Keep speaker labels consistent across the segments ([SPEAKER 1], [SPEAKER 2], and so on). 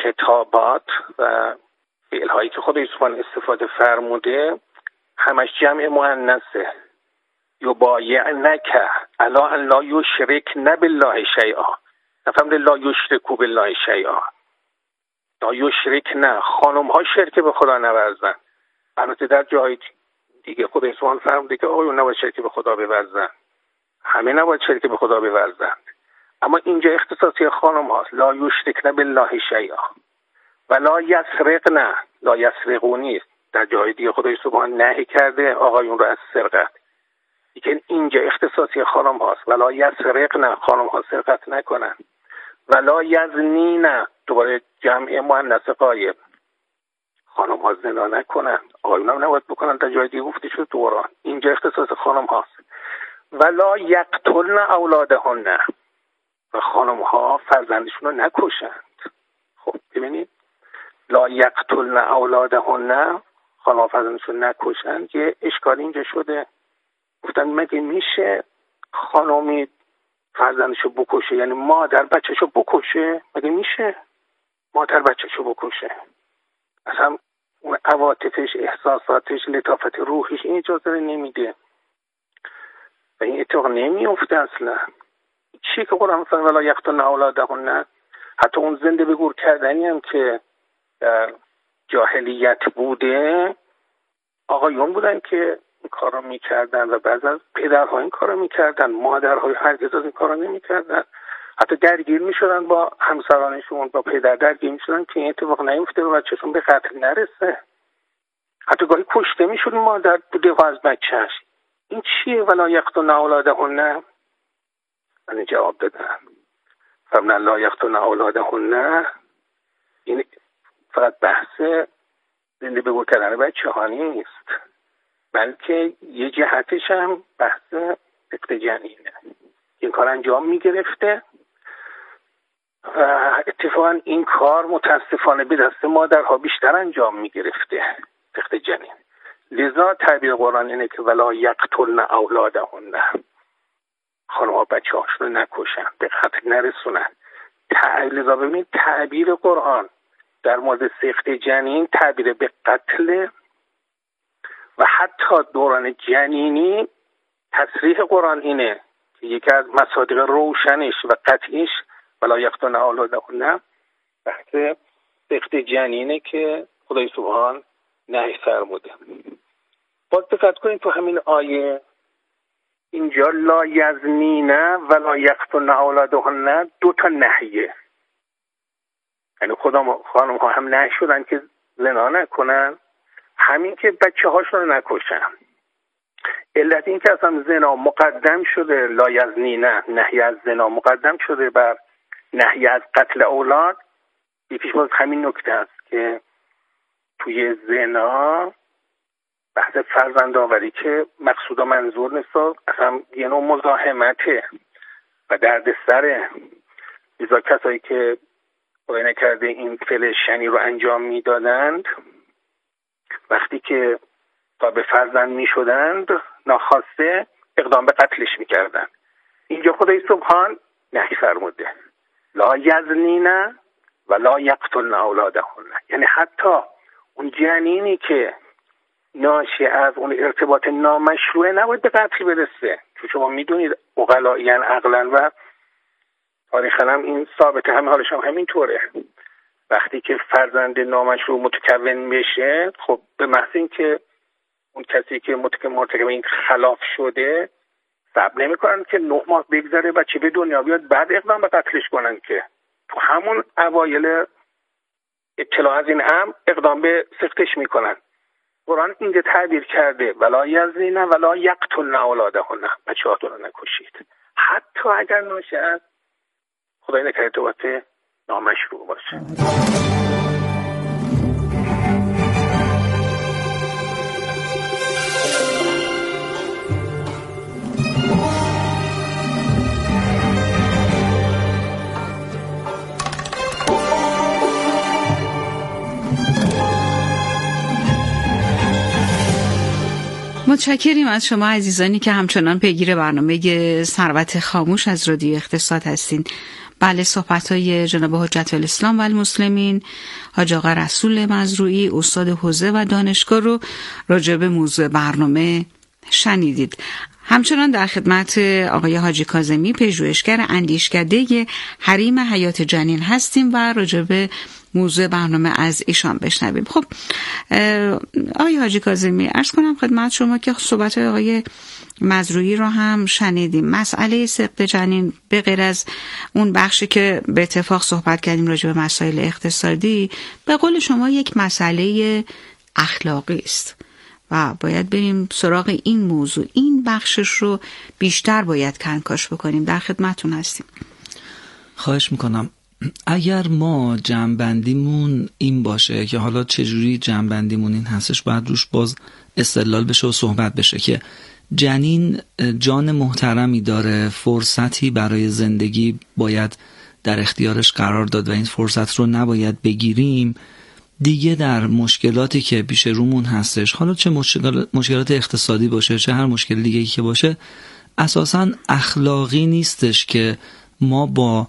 [SPEAKER 1] خطابات و فعل‌هایی که خدای سبحان استفاده فرموده همش جمع مؤنثه. یبایعنک علی ان لا یشرکن بالله شیئا. نفهمید لا یشرکو بالله شیئا. لا یشرکن، خانم ها شرک به خدا نورزن. البته در جای دیگه خدای سبحان فرموده که آقایون نباید شرک به خدا بورزن، همه نباید شرک به خدا بورزن، اما اینجا اختصاصی خانم هاست. لا یشرکن بالله شیئا و لا یسرقن. لا یسرقو نیست. در جای دیگه خدای سبحان نهی کرده آقایون رو از سرقت، لیکن اینجا اختصاصی خانم هاست. ولا یسرقن، خانم ها سرقت نکنن. ولا یزنین، دوباره جمع مؤنث غایب، خانم ها زنا نکنن، آقایون هم نباید بکنن. در جای دیگه گفته شد تو قرآن، اینجا اختصاص خانم هاست. ولا یقتلن اولادهن، و خانم ها فرزندشون رو نکشند. خب ببینید، لا یقتلن اولادهن، خانم ها فرزندشون نکشند. یه اشکال اینجا شده، گفتن مگه میشه خانمی فرزندشو بکشه، یعنی مادر بچهشو بکشه؟ مگه میشه مادر بچهشو بکشه؟ اصلا اون عواطفش، احساساتش، لطافت روحش این اجازه رو نمیده و این اتفاق نمیفته اصلا. چیه که قرآن مثلا ولا یقتلن اولادهن، حتی اون زنده به گور کردنی هم که در جاهلیت بوده، آقایون بودن که این کار رو میکردن و بعض از پدرها این کار رو میکردن، مادرهای هرگز از این کار رو نمیکردن. حتی درگیر میشدن با همسرانشون، با پدر درگیر میشدن که این اتفاق نیفته و بچهشون به قتل نرسه. حتی گاهی کشته میشد مادر تو دفاع از بچهش. این چیه ولا یقتلن اولادهن؟ من جواب دادم فرمودن لا یقتلن اولادهن، این فقط بحث زنده به گور کردن بچه ها نیست، بلکه یه جهتش هم بحث سقط جنینه. این کار انجام میگرفته و اتفاقا این کار متاسفانه به دست مادرها بیشتر انجام میگرفته، سقط جنین. لذا تعبیر قرآن اینه که ولا یقتلن اولادهن، خانم ها بچه هاشون رو نکشن، به قتل نرسونن. لذا ببینید تعبیر قرآن در مورد سقط جنین تعبیر به قتل و حتی دوران جنینی تصریح قرآن اینه که یکی از مصادیق روشنش و قطعیش ولا یقتلن اولادهن بحث سقط جنینه که خدای سبحان نهی فرموده. باز دقت کنید تو همین آیه اینجا لا یزنین ولا یقتلن اولادهن دو تا نهیه، یعنی خانم ها هم نهی شدن که زنا نکنن، همین که بچه هاشون رو نکشن. علت این که اصلا زنا مقدم شده، لا یزنین، نهی از زنا مقدم شده بر نهی از قتل اولاد، یکیش باز همین نکته است که توی زنا بحث فرزند آوری که مقصود و منظور نیست، اصلا یه نوع مزاحمته و درد سره. لذا کسایی که خدای نکرده این فعل شنی رو انجام میدادند، وقتی که تا به فرزند میشدند ناخواسته اقدام به قتلش میکردند. اینجا خدای سبحان نهی فرموده لا یزنین و لا یقتلن اولادهن، یعنی حتی اون جنینی که ناشی از اون ارتباط نامشروع نباید به قتل برسه، چون شما میدونید عقلایین عقلا و تاریخا هم این ثابته، همه حالش هم همینطوره. وقتی که فرزند نامشروع متکون بشه، خب به محض این که اون کسی که مرتکب این خلاف شده صبر نمی‌کنن که 9 ماه بگذره بچه به دنیا بیاد بعد اقدام به قتلش کنن، که تو همون اوایل اطلاع از این امر اقدام به سقطش میکنن. قرآن اینجا تعبیر کرده ولا یزنین ولا یقتلن اولادهن، بچه‌هاتون رو نکشید، حتی اگر ناشی از خدای نکرده ارتباط نامشروع باشه.
[SPEAKER 2] متشکریم از شما عزیزانی که همچنان پیگیر برنامه ثروت خاموش از رادیو اقتصاد هستین. بله، صحبت‌های جناب حجت الاسلام و المسلمین حاج آقا رسول مزروعی استاد حوزه و دانشگاه رو راجع به موضوع برنامه شنیدید. همچنان در خدمت آقای حاجی کاظمی پژوهشگر اندیشکده حریم حیات جنین هستیم و راجع به موضوع برنامه از ایشان بشنویم. خب آقای حاجی کاظمی، عرض کنم خدمت شما که صحبت آقای مزروعی رو هم شنیدیم. مسئله سقط جنین به غیر از اون بخشی که به اتفاق صحبت کردیم راجع به مسائل اقتصادی، به قول شما یک مسئله اخلاقی است و باید بریم سراغ این موضوع. این بخشش رو بیشتر باید کنکاش بکنیم. در خدمتون هستیم.
[SPEAKER 3] خواهش میکنم. اگر ما جمع‌بندیمون این باشه که حالا چجوری جمع‌بندیمون این هستش، باید روش باز استدلال بشه و صحبت بشه که جنین جان محترمی داره، فرصتی برای زندگی باید در اختیارش قرار داد و این فرصت رو نباید بگیریم. دیگه در مشکلاتی که پیش رومون هستش، حالا چه مشکلات اقتصادی باشه چه هر مشکل دیگه‌ای که باشه، اساساً اخلاقی نیستش که ما با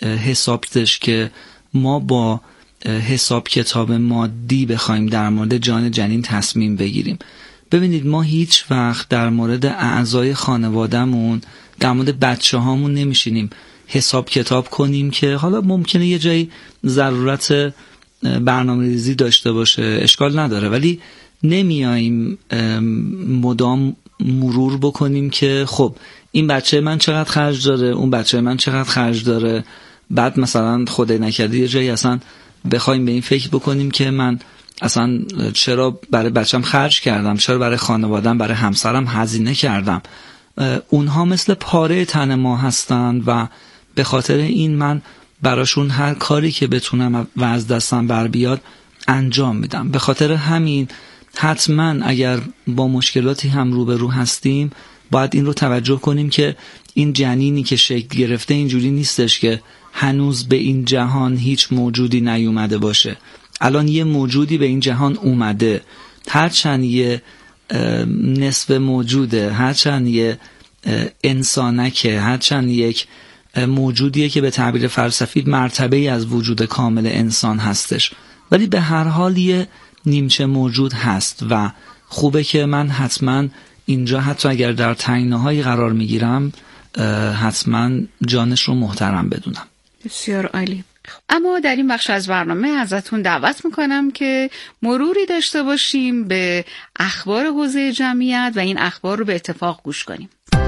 [SPEAKER 3] حساب کتاب مادی بخوایم در مورد جان جنین تصمیم بگیریم. ببینید، ما هیچ وقت در مورد اعضای خانوادهمون، در مورد بچه هامون نمیشینیم حساب کتاب کنیم که حالا ممکنه یه جایی ضرورت برنامه ریزی داشته باشه، اشکال نداره، ولی نمیاییم مدام مرور بکنیم که خب این بچه من چقدر خرج داره، اون بچه من چقدر خرج داره، بعد مثلا خدای نکرده یه جایی اصلا بخوایم به این فکر بکنیم که من اصلا چرا برای بچم خرج کردم، چرا برای خانوادم، برای همسرم هزینه کردم. اونها مثل پاره تن ما هستن و به خاطر این من براشون هر کاری که بتونم و از دستم بر بیاد انجام میدم. به خاطر همین حتما اگر با مشکلاتی هم روبرو هستیم باید این رو توجه کنیم که این جنینی که شکل گرفته اینجوری نیستش که هنوز به این جهان هیچ موجودی نیومده باشه. الان یه موجودی به این جهان اومده، هرچند یه نصف موجوده، هرچند یه انسانکه، هرچند یک موجودیه که به تعبیر فلسفی مرتبه‌ای از وجود کامل انسان هستش، ولی به هر حال یه نیمچه موجود هست و خوبه که من حتما اینجا حتی اگر در تنگناهایی قرار میگیرم حتما جانش رو محترم بدونم.
[SPEAKER 2] بسیار عالی. اما در این بخش از برنامه ازتون دعوت میکنم که مروری داشته باشیم به اخبار حوزه جمعیت و این اخبار رو به اتفاق گوش کنیم.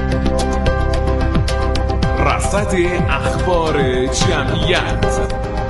[SPEAKER 4] رصد اخبار جمعیت.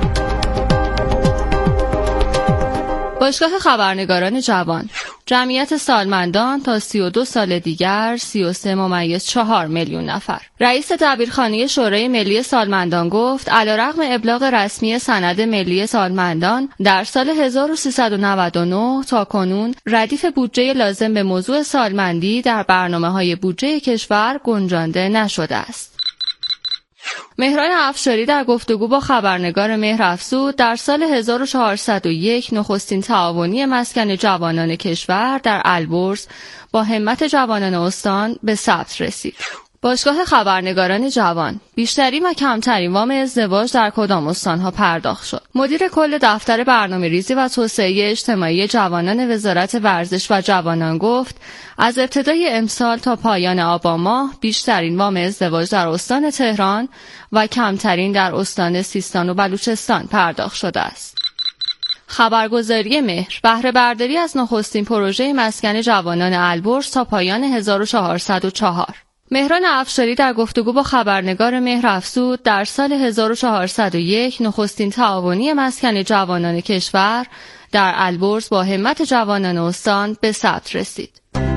[SPEAKER 5] باشگاه خبرنگاران جوان: جمعیت سالمندان تا 32 سال دیگر 33.4 میلیون نفر. رئیس دبیرخانه شورای ملی سالمندان گفت علیرغم ابلاغ رسمی سند ملی سالمندان در سال 1399 تا کنون ردیف بودجه لازم به موضوع سالمندی در برنامه‌های بودجه کشور گنجانده نشده است. مهران افشاری در گفتگو با خبرنگار مهرافزود در سال 1401 نخستین تعاونی مسکن جوانان کشور در البرز با همت جوانان استان به ثبت رسید. باشگاه خبرنگاران جوان: بیشترین و کمترین وام ازدواج در کدام استانها پرداخت شد؟ مدیر کل دفتر برنامه‌ریزی و توسعه اجتماعی جوانان وزارت ورزش و جوانان گفت از ابتدای امسال تا پایان آبان ماه بیشترین وام ازدواج در استان تهران و کمترین در استان سیستان و بلوچستان پرداخت شده است. خبرگزاری مهر: بهره برداری از نخستین پروژه مسکن جوانان البرز تا پایان 1404. مهران افشاری در گفتگو با خبرنگار مهر افزود در سال 1401 نخستین تعاونی مسکن جوانان کشور در البرز با همت جوانان استان به ثبت رسید.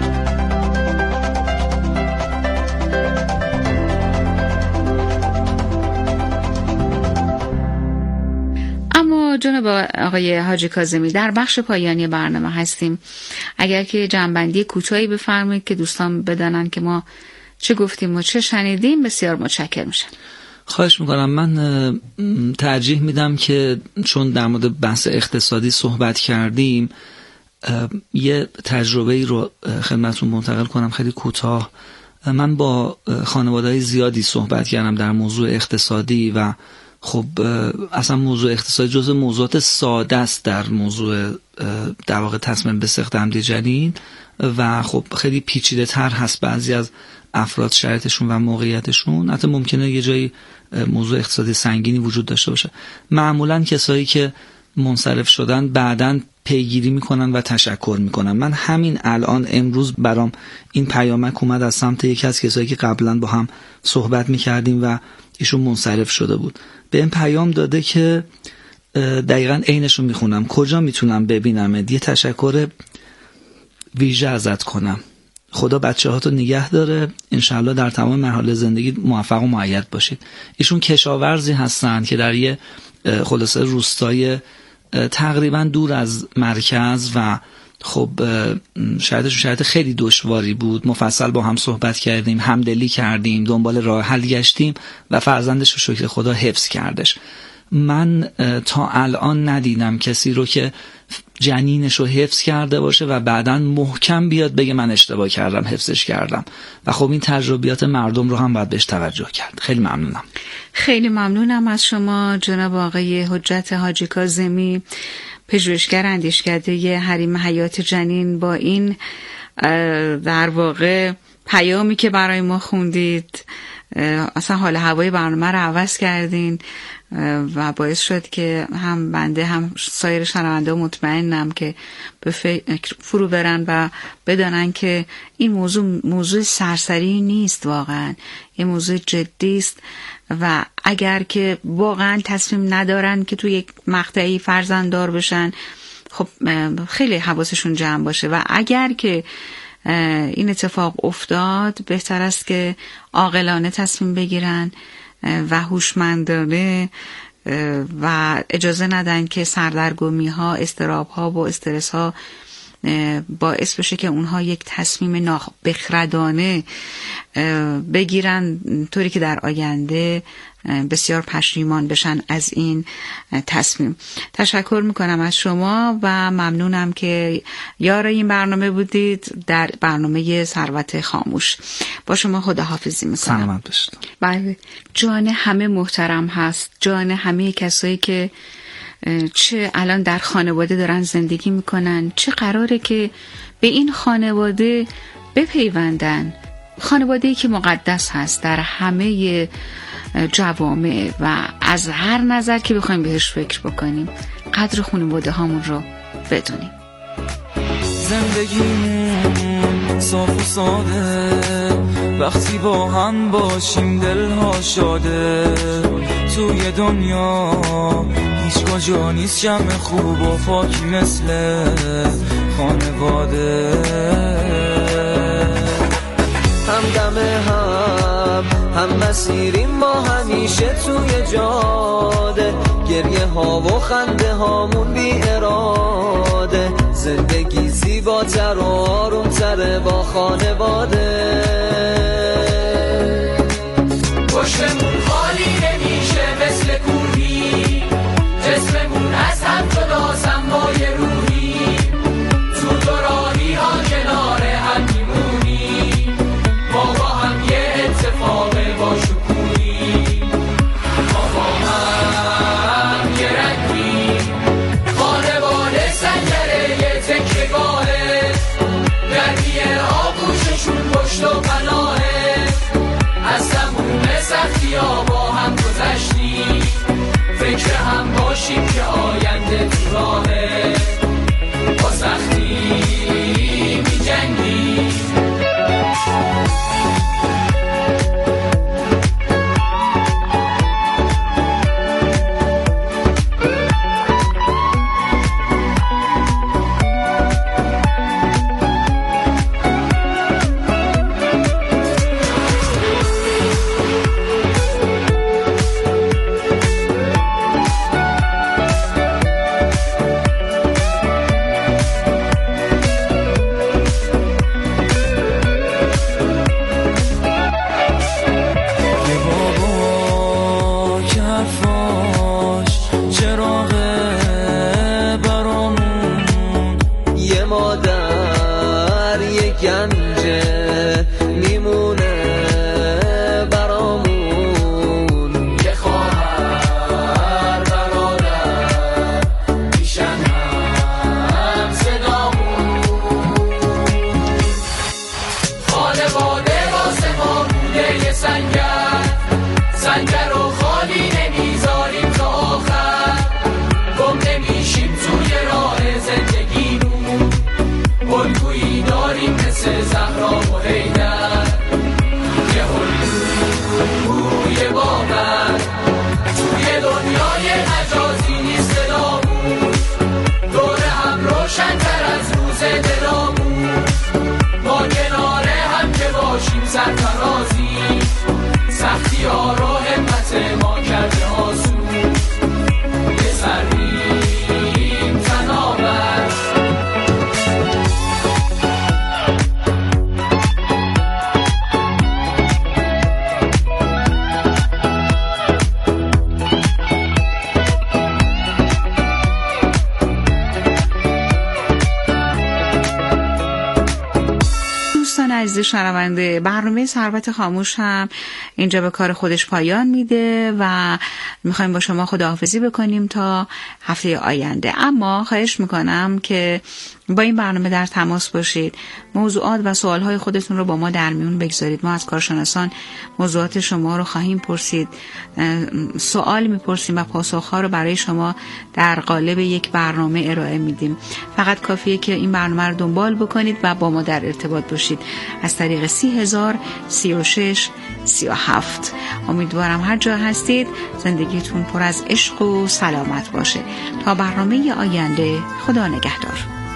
[SPEAKER 2] اما جناب آقای حاجی کاظمی در بخش پایانی برنامه هستیم. اگر که جنبندی کوتاهی بفرمایید که دوستان بدانن که ما چه گفتیم و چه شنیدیم، بسیار متشکر میشم.
[SPEAKER 3] خواهش میکنم. من ترجیح میدم که چون در مورد بحث اقتصادی صحبت کردیم یه تجربه رو خدمتتون منتقل کنم خیلی کوتاه. من با خانواده‌های زیادی صحبت کردم در موضوع اقتصادی و خب اصلا موضوع اقتصادی جزء موضوعات ساده است در موضوع در واقع تصمیم به سخت حمل جنین و خب خیلی پیچیده تر هست. بعضی از افراد شرایطشون و موقعیتشون حتی ممکنه یه جایی موضوع اقتصادی سنگینی وجود داشته باشه. معمولا کسایی که منصرف شدن بعداً پیگیری میکنن و تشکر میکنن. من همین الان امروز برام این پیامک اومد از سمت یکی از کسایی که قبلا با هم صحبت میکردیم و ایشون منصرف شده بود. به این پیام داده که دقیقاً عینشو میخونم: کجا میتونم ببینم؟ یه تشکر ویژه ازت کنم. خدا بچه‌هاتو نگه داره، انشالله در تمام مراحل زندگی موفق و مؤید باشید. ایشون کشاورزی هستن که در یه خلاصه روستای تقریبا دور از مرکز و خب شرایط خیلی دشواری بود. مفصل با هم صحبت کردیم، همدلی کردیم، دنبال راه حل گشتیم و فرزندش رو شکر خدا حفظ کردش. من تا الان ندیدم کسی رو که جنینش رو حفظ کرده باشه و بعداً محکم بیاد بگه من اشتباه کردم، حفظش کردم. و خب این تجربیات مردم رو هم باید بهش توجه کرد. خیلی ممنونم.
[SPEAKER 2] خیلی ممنونم از شما جناب آقای حجت حاجی کاظمی، پژوهشگر اندیشکده حریم حیات جنین، با این در واقع پیامی که برای ما خوندید اصلا حال هوای برنامه رو عوض کردین و باعث شد که هم بنده هم سایر شنونده مطمئنم که به فکر فرو برن و بدانن که این موضوع سرسری نیست، واقعا این موضوع جدی است و اگر که واقعا تصمیم ندارن که توی یک مقطعی فرزنددار بشن، خب خیلی حواسشون جمع باشه و اگر که این اتفاق افتاد بهتر است که عاقلانه تصمیم بگیرن و هوشمندانه و اجازه ندن که سردرگمی ها، اضطراب ها و استرس ها باعث بشه که اونها یک تصمیم نابخردانه بگیرن، طوری که در آینده بسیار پشیمان بشن از این تصمیم. تشکر میکنم از شما و ممنونم که یار این برنامه بودید در برنامه ثروت خاموش. با شما خداحافظی میکنم.
[SPEAKER 3] سلامت باشید.
[SPEAKER 2] بله، جان همه محترم هست، جان همه کسایی که چه الان در خانواده دارن زندگی میکنن، چه قراره که به این خانواده بپیوندن. خانواده‌ای که مقدس هست در همه جوامع و از هر نظر که بخوایم بهش فکر بکنیم قدر خانواده هامون رو بدونیم.
[SPEAKER 6] زندگیمون صاف و ساده، وقتی با هم باشیم دلها شاده. توی دنیا هیچ کجا نیست جمع خوب و پاکی مثل خانواده. هم دم هم مسیریم با همیشه توی جاده، گریه ها و خنده هامون بی اراده. زندگی زیباتر و آروم تره با خانواده. پشتمون خالی نمیشه مثل کوهی، جسممون از هم جدا سنبای روحی. تو دوراهی ها کنار هم میمونی، ما با هم یه اتفاق با شکوهی. ما با هم یه رنگی، خانواده سنگره یه تکیه‌گاهه، گرمیه آغوششون پشت و پناهه. از تموم سختی ها با هم گذشتیم،
[SPEAKER 2] عزیز شنونده، برنامه ثروت خاموش هم اینجا به کار خودش پایان میده و میخوایم با شما خداحافظی بکنیم تا هفته آینده. اما خواهش میکنم که با این برنامه در تماس باشید، موضوعات و سوالهای خودتون رو با ما در میون بگذارید. ما از کارشناسان موضوعات شما رو خواهیم پرسید، سوال میپرسیم و پاسخها رو برای شما در قالب یک برنامه ارائه میدیم. فقط کافیه که این برنامه رو دنبال بکنید و با ما در ارتباط باشید از طریق 30,036,37. امیدوارم هر جا هستید زندگیتون پر از عشق و سلامت باشه. تا برنامه آینده، خدا نگهدار.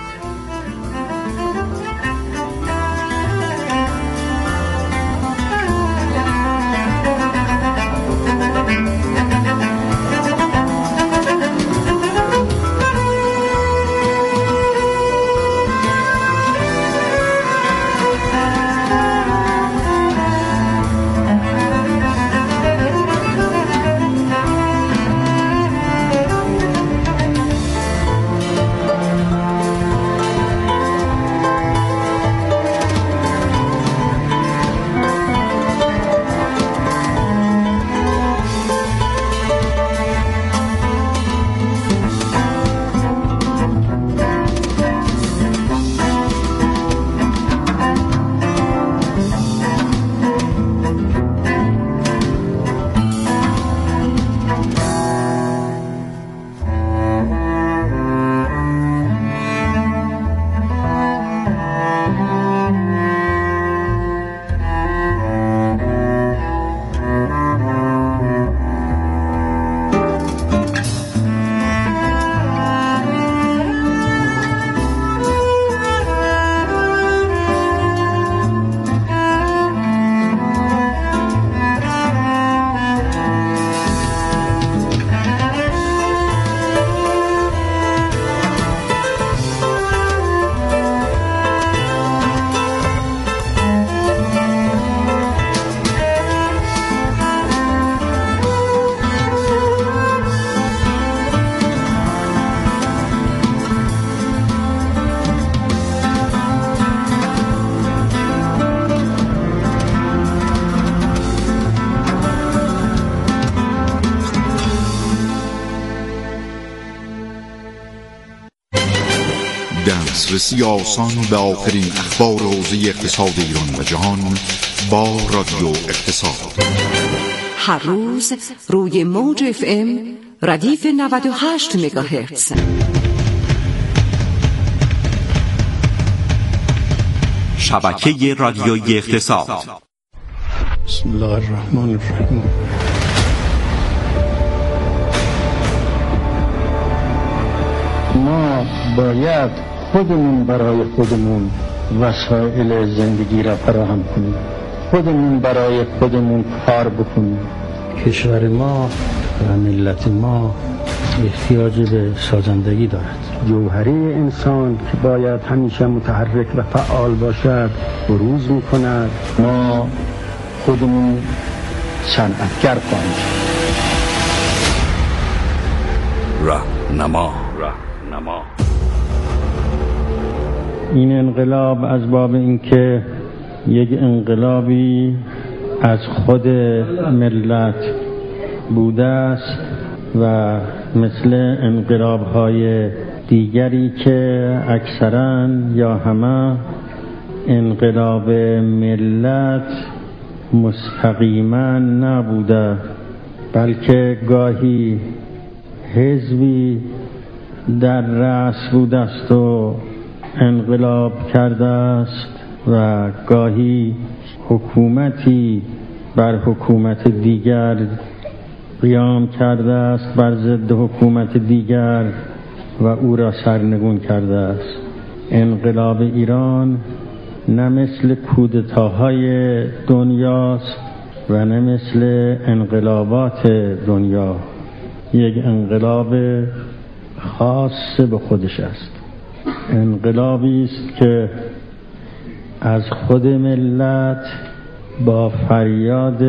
[SPEAKER 7] دسترسی آسان به آخرین اخبار حوزه اقتصاد ایران و جهان با رادیو اقتصاد.
[SPEAKER 8] هر روز روی موج FM ردیف 98 مگاهرتز.
[SPEAKER 9] شبکه رادیویی اقتصاد.
[SPEAKER 10] بسم الله الرحمن الرحیم. ما باید خودمون برای خودمون وسایل زندگی را فراهم کنیم، خودمون برای خودمون کار بکنیم. کشور ما و ملت ما احتیاج به سازندگی دارد. جوهره انسان که باید همیشه متحرک و فعال باشد بروز می‌کند. ما خودمون صنعتگر خواهیم شد.
[SPEAKER 9] راهنما.
[SPEAKER 10] این انقلاب از باب اینکه یک انقلابی از خود ملت بوده است و مثل انقلاب‌های دیگری که اکثراً یا همه انقلاب ملت مستقیما نبوده، بلکه گاهی حزبی در رأس بوده است و انقلاب کرده است و گاهی حکومتی بر حکومت دیگر قیام کرده است بر ضد حکومت دیگر و او را سرنگون کرده است. انقلاب ایران نه مثل کودتاهای دنیاست و نه مثل انقلابات دنیا، یک انقلاب خاص به خودش است. انقلابی است که از خود ملت با فریاد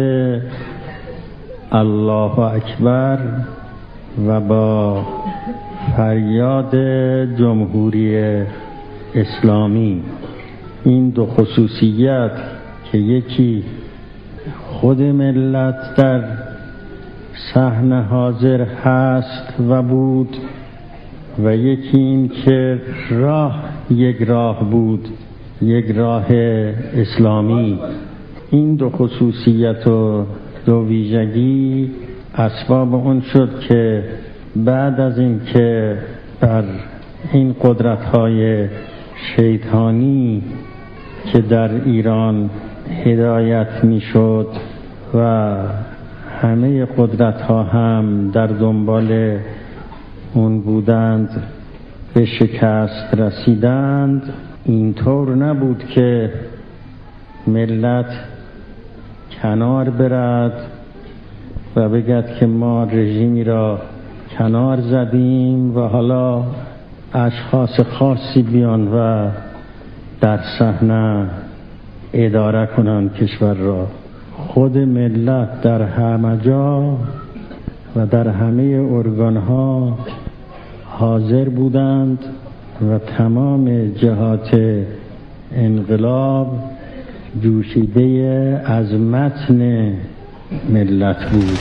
[SPEAKER 10] الله اکبر و با فریاد جمهوری اسلامی این دو خصوصیت که یکی خود ملت در صحنه حاضر هست و بود و یکی این که یک راه بود، یک راه اسلامی. این دو خصوصیت و دو ویژگی اسباب اون شد که بعد از این که بر این قدرت‌های شیطانی که در ایران هدایت میشد و همه قدرت‌ها هم در دنبال اون بودند به شکست رسیدند، اینطور نبود که ملت کنار برد و بگد که ما رژیمی را کنار زدیم و حالا اشخاص خاصی بیان و در صحنه اداره کنند کشور را. خود ملت در همه جا و در همه ارگانها حاضر بودند و تمام جهات انقلاب جوشیده از متن ملت بود.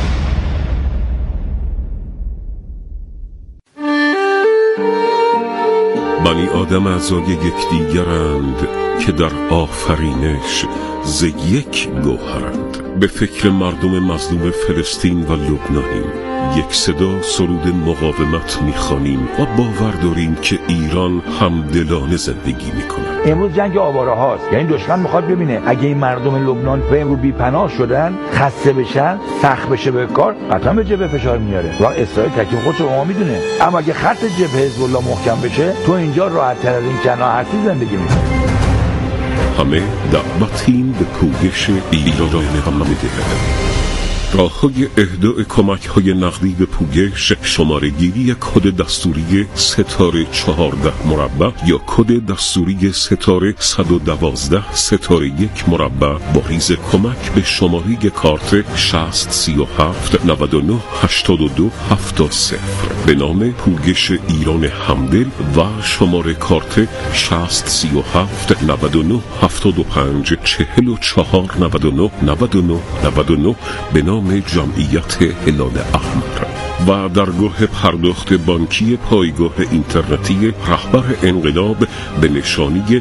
[SPEAKER 11] بنی آدم اعضای یکدیگرند که در آفرینش ز یک گوهرند. به فکر مردم مظلوم فلسطین و لبنانیم، یک صدا سرود مقاومت میخوانیم و باور داریم که ایران همدلانه زندگی میکنه.
[SPEAKER 12] امروز جنگ آواره هاست، یعنی دشمن میخواد ببینه اگه این مردم لبنان به امروز بی‌پناه شدن، خسته بشن، سخت بشه به کار، قطعا به جبهه فشار میاره و اسرائیل تکلیف خودش رو میدونه. اما اگه خط جبهه حزب الله محکم بشه، تو اینجا راحت تر از این کنار هستی زندگی میکنی.
[SPEAKER 11] همه دعوتیم به پویش ایران همده. راه‌های اهدای کمک‌های نقدی به پویش، شماره‌گیری کد دستوری ستاره 14 مربع یا کد دستوری ستاره 112 ستاره 1 مربع با ریز کمک به شماره کارت 6037 99 82 70 به نام پویش ایران همدل و شماره کارت 6037 99 75 44 99 99 99 به نام جمعیت هلال احمر و درگاه پرداخت بانکی پایگاه اینترنتی رهبر انقلاب به نشانی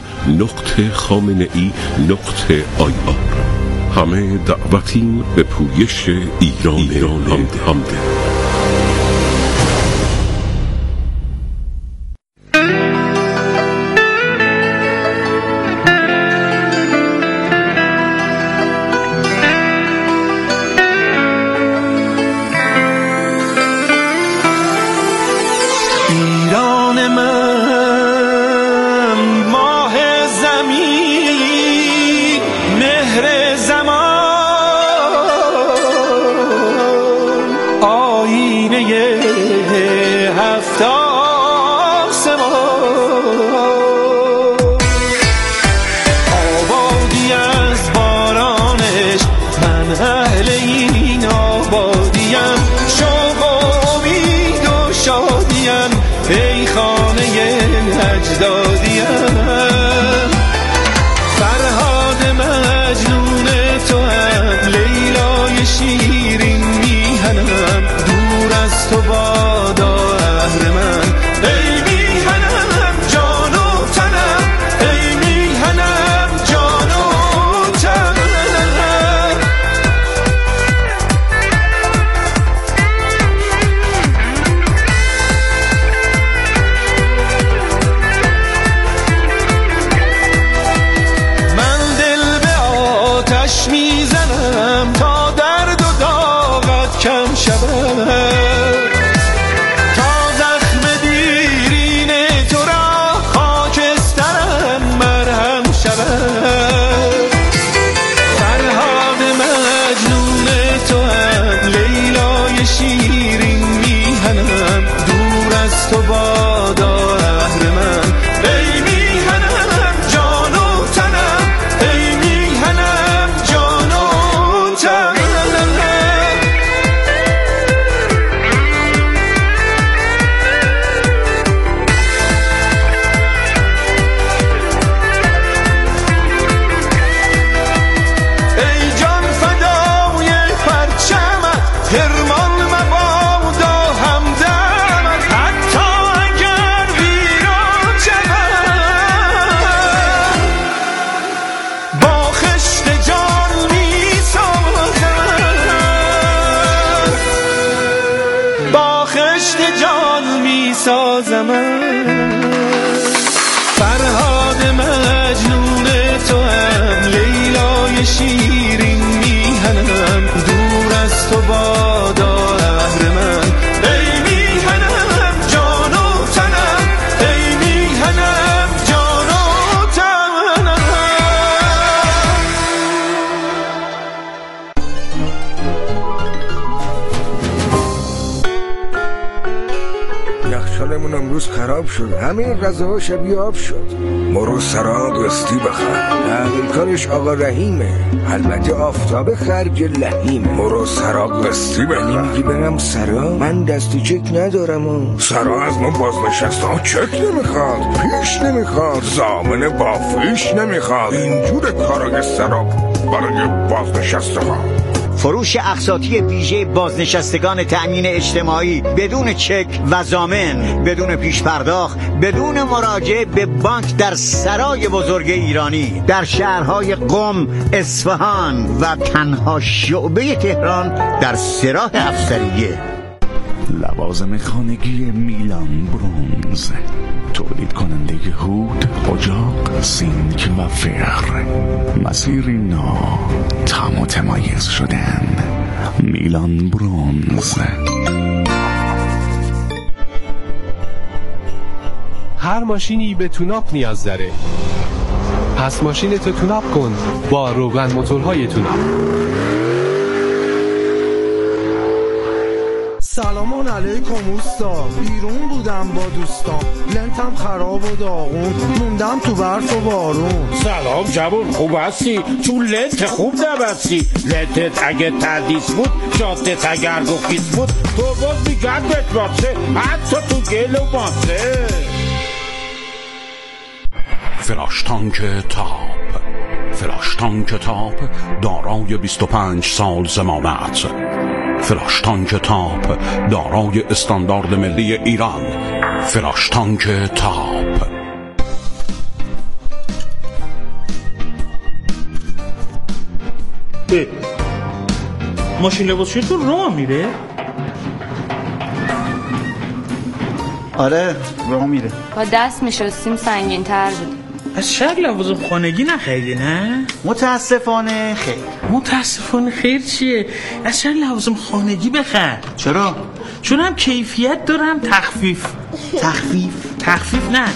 [SPEAKER 11] .خامنه‌ای.ir. همه دعوتیم به پویش ایران همده.
[SPEAKER 6] میسازم. فرهاد مجنون تو هم، لیلای شیرین میهنم، دور از تو بادا اهرمن. ای میهنم جان و تنم، ای میهنم جان و تنم.
[SPEAKER 13] یخچالمون امروز خراب شد، همین غذاها شبیه آب شد. مرو سراب رستی بخر، تحویلکارش آقا رحیمه، البته آفتاب خرج لحیمه. مرو سراب رستی بخر. میگی برم سراب؟ من دستی چک ندارم. سراب از ما بازنشسته ها چک نمیخواد، پیش نمیخواد، ضامن بافیش نمیخواد. اینجور کارای سراب برای بازنشسته ها.
[SPEAKER 14] فروش اقساطی ویژه بازنشستگان تأمین اجتماعی بدون چک و ضامن، بدون پیش پرداخت، بدون مراجعه به بانک در سرای بزرگ ایرانی در شهرهای قم، اصفهان و تنها شعبه تهران در سراح افسریه.
[SPEAKER 15] لوازم خانگی میلان برونز، تولید کننده هود، اجاق، سینک و فر. مسیری نو، تا متمایز شدن. میلان برونز.
[SPEAKER 16] هر ماشینی به توناپ نیاز داره، پس ماشینتو توناپ کن با روغن موتورهای توناپ.
[SPEAKER 17] سلام علیکم اوستا، بیرون بودم با دوستان، لنتم خراب و داغون، موندم تو برف و بارون.
[SPEAKER 18] سلام جوون، خوب هستی؟ چون لنت خوب نبستی. لنتت اگه تردیس بود، شاتت اگر گفیز بود، تو باز میگردت باشه، حتی تو گل و ماسه.
[SPEAKER 9] فراشتانک تاپ، فراشتانک تاپ دارای 25 سال ضمانت. فراشتانک تاپ دارای استاندارد ملی ایران. فراشتانک تاپ.
[SPEAKER 19] ماشین لباسشویی تو راه میره؟
[SPEAKER 14] آره راه میره.
[SPEAKER 5] با دست میشستیم سنگین تر بود.
[SPEAKER 19] از شهر لوازم خانگی نخریدی نه؟
[SPEAKER 14] متاسفانه خیر.
[SPEAKER 19] متاسفانه خیر چیه؟ از شهر لوازم خانگی بخر.
[SPEAKER 14] چرا؟
[SPEAKER 19] چون هم کیفیت دارم تخفیف. تخفیف نه،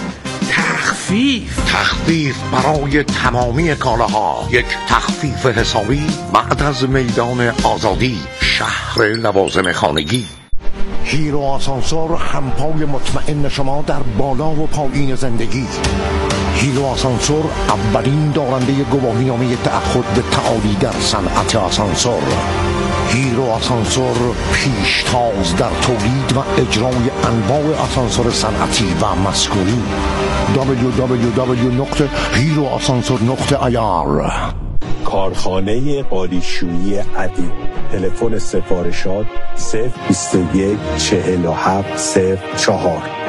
[SPEAKER 20] تخفیف برای تمامی کالاها. یک تخفیف حسابی بعد از میدان آزادی، شهر لوازم خانگی.
[SPEAKER 21] هیرو آسانسور، همپای مطمئن شما در بالا و پایین زندگی. هیرو آسانسور اولین دارنده گواهینامه تعهد به تعالی در صنعت آسانسور. هیرو آسانسور پیشتاز در تولید و اجرای انواع آسانسور صنعتی و مسکونی. www.heroasansor.ir.
[SPEAKER 22] کارخانه قالیشویی عدید. تلفن سفارشات 021 47 04.